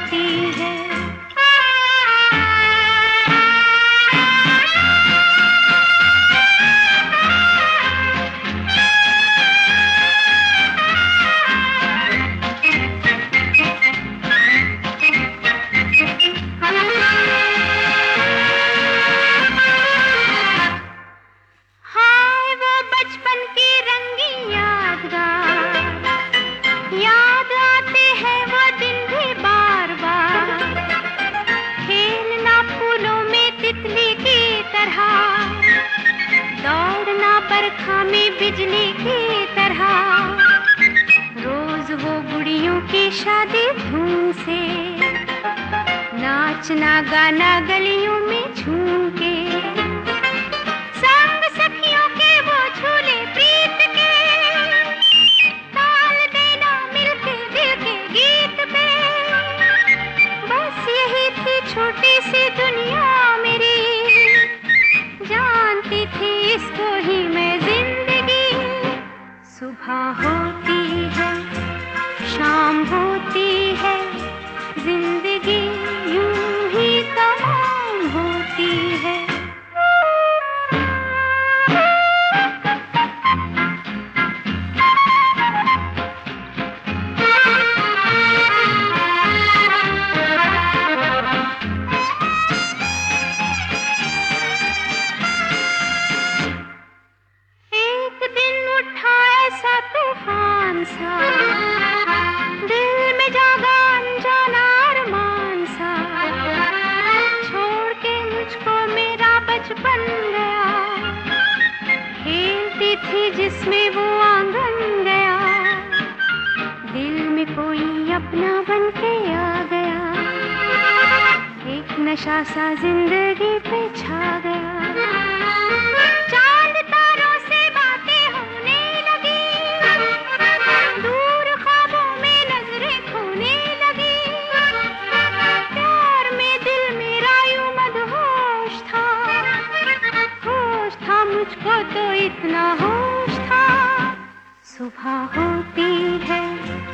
होती है। हाय वो बचपन की रंगीन यादगार, याद आते हैं वो दिन भी बार बार। खेलना फूलों में तितली की तरह, दौड़ना बरखा में बिजली की तरह। रोज वो गुड़ियों की शादी धूम से, नाचना गाना गलियों में झूम के। संग सखियों के वो झूले प्रीत के, ताल देना मिलके दिल के गीत पे। बस यही थी छोटी सी दुनिया मेरी, जानती थी इसको ही मैं जिंदगी। सुबह होती है, शाम होती है, जिंदगी यूं ही तमाम होती है। एक दिन उठा ऐसा तूफान सा, दिल में जागा अनजाना अरमान सा। छोड़ के मुझको मेरा बचपन गया, खेलती थी जिसमें वो आंगन गया। दिल में कोई अपना बन के आ गया, एक नशा सा जिंदगी पे छा गया। चांद तारों से बातें होने लगी, दूर ख्वाबों में नजरें खोने लगी। प्यार में दिल मेरा यूं मदहोश था, होश था मुझको तो इतना होश था। सुबह होती है,